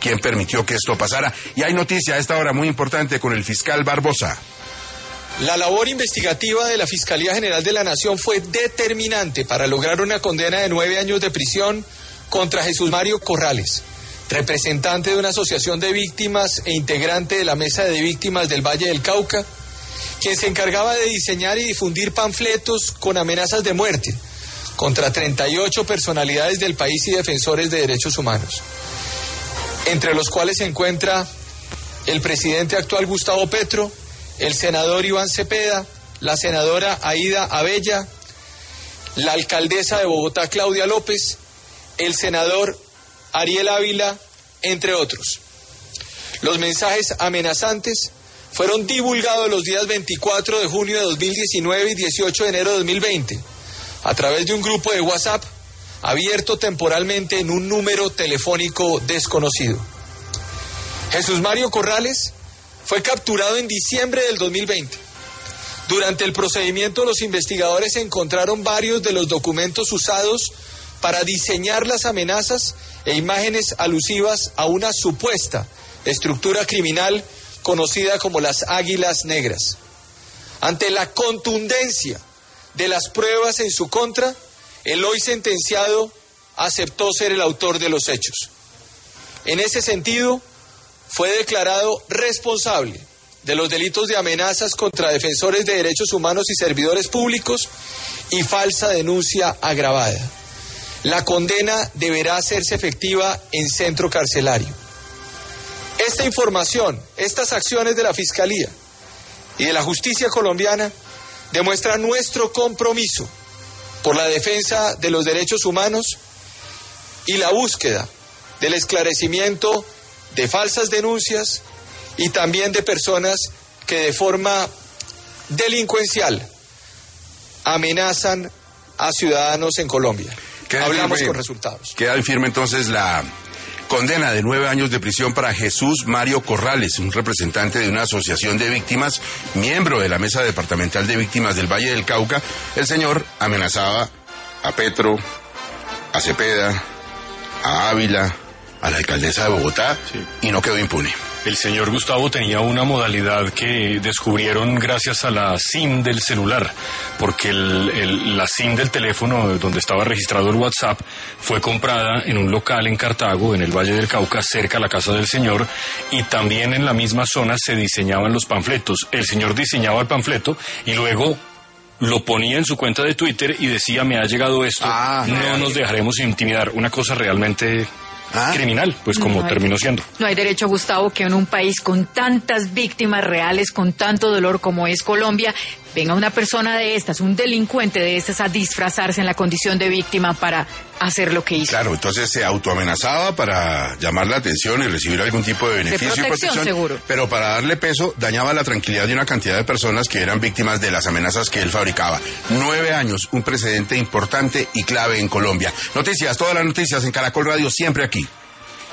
quién permitió que esto pasara. Y hay noticia a esta hora muy importante con el fiscal Barbosa. La labor investigativa de la Fiscalía General de la Nación fue determinante para lograr una condena de 9 años de prisión contra Jesús Mario Corrales, representante de una asociación de víctimas e integrante de la Mesa de Víctimas del Valle del Cauca, quien se encargaba de diseñar y difundir panfletos con amenazas de muerte contra 38 personalidades del país y defensores de derechos humanos, entre los cuales se encuentra el presidente actual Gustavo Petro, el senador Iván Cepeda, la senadora Aida Abella, la alcaldesa de Bogotá Claudia López, el senador Ariel Ávila, entre otros. Los mensajes amenazantes fueron divulgados los días 24 de junio de 2019 y 18 de enero de 2020 a través de un grupo de WhatsApp abierto temporalmente en un número telefónico desconocido. Jesús Mario Corrales fue capturado en diciembre del 2020. Durante el procedimiento, los investigadores encontraron varios de los documentos usados para diseñar las amenazas e imágenes alusivas a una supuesta estructura criminal conocida como las Águilas Negras. Ante la contundencia de las pruebas en su contra, el hoy sentenciado aceptó ser el autor de los hechos. En ese sentido, fue declarado responsable de los delitos de amenazas contra defensores de derechos humanos y servidores públicos y falsa denuncia agravada. La condena deberá hacerse efectiva en centro carcelario. Esta información, estas acciones de la Fiscalía y de la justicia colombiana demuestran nuestro compromiso por la defensa de los derechos humanos y la búsqueda del esclarecimiento de falsas denuncias y también de personas que de forma delincuencial amenazan a ciudadanos en Colombia. Hablamos con resultados. Queda firme entonces la condena de 9 años de prisión para Jesús Mario Corrales, un representante de una asociación de víctimas, miembro de la Mesa Departamental de Víctimas del Valle del Cauca. El señor amenazaba a Petro, a Cepeda, a Ávila, a la alcaldesa de Bogotá, sí, y no quedó impune. El señor Gustavo tenía una modalidad que descubrieron gracias a la SIM del celular, porque la SIM del teléfono donde estaba registrado el WhatsApp fue comprada en un local en Cartago, en el Valle del Cauca, cerca a la casa del señor, y también en la misma zona se diseñaban los panfletos. El señor diseñaba el panfleto y luego lo ponía en su cuenta de Twitter y decía: me ha llegado esto, no nos dejaremos intimidar. Una cosa realmente criminal, pues como terminó siendo. No hay derecho, Gustavo, que en un país con tantas víctimas reales, con tanto dolor como es Colombia, venga una persona de estas, un delincuente de estas, a disfrazarse en la condición de víctima para hacer lo que hizo. Claro, entonces se autoamenazaba para llamar la atención y recibir algún tipo de beneficio de protección, seguro. Pero para darle peso dañaba la tranquilidad de una cantidad de personas que eran víctimas de las amenazas que él fabricaba. 9 años, un precedente importante y clave en Colombia. Noticias, todas las noticias en Caracol Radio, siempre aquí.